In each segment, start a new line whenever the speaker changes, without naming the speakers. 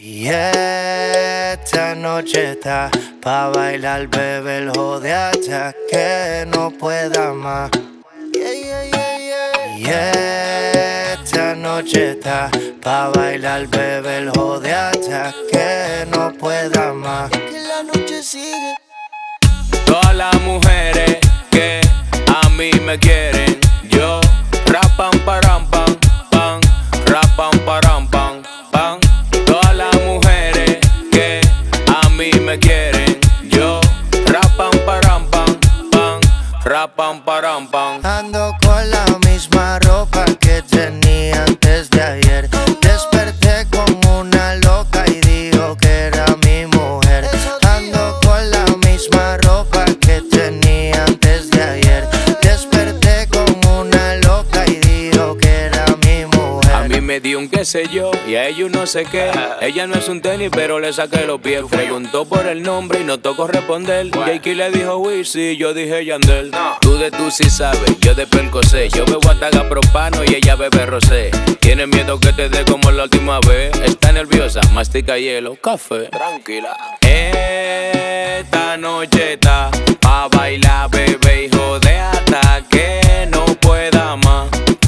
Y esta noche está pa' bailar, bebé, el jode hasta que no pueda más. Y esta noche está pa' bailar, bebé, el jode hasta que no pueda más. Que la noche sigue.
Todas las mujeres que a mí me quieren, yo rapam param pam pam, rapam param pam pam. Todas las mujeres que a mí me quieren, yo rapam param pam pam, rapam param pam.
Ando con la misma ropa que tenía antes de ayer. Desperté con una loca y dijo que era mi mujer. Ando con la misma ropa que tenía antes de ayer. Desperté con una loca y dijo que era mi mujer.
A mí me dio un qué sé yo y a ellos no sé qué. Ella no es un tenis pero le saqué los pies. Preguntó por el nombre y no tocó responder. Jakey le dijo Wizzy, yo dije Yandel. Tú de tú sí sabes, yo de Percocé. Yo bebo hasta propano y ella bebe rosé. Tiene miedo que te dé como la última vez. Está nerviosa, mastica hielo, café. Tranquila. Esta noche está pa' bailar, bebé, hijo de hasta que no pueda más.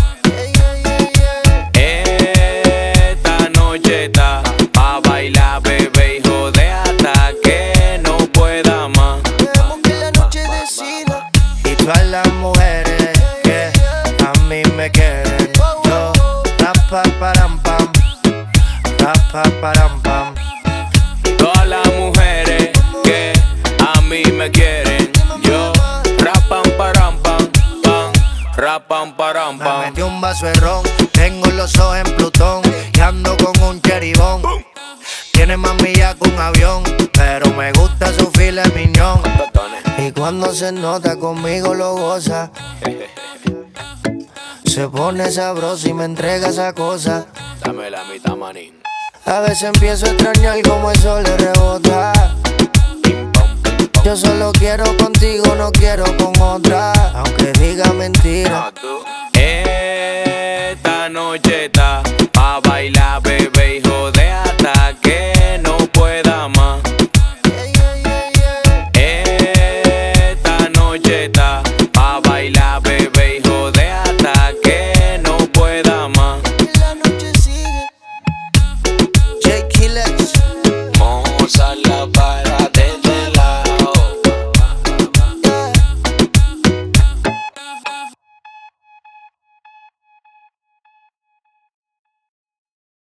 Esta noche está pa' bailar, bebé, hijo de hasta que no pueda más.
Queremos que la noche decida. Y todas las mujeres que a mí me quieren, yo rapa param pam, rapa param pam.
Todas las mujeres que a mí me quieren, yo rapam param pam pam, rapam param
Me
pam.
metí un vaso de ron, tengo los ojos en Plutón y ando con un cheribón. Tiene más millas que un avión, pero me gusta su filet miñón. Y cuando se nota conmigo lo goza. Se pone sabroso y me entrega esa cosa.
Dame la mitad, manín.
A veces empiezo a extrañar cómo eso le rebota. Yo solo quiero contigo, no quiero con otra, aunque diga mentira.
Esta noche está pa' bailar, bebé.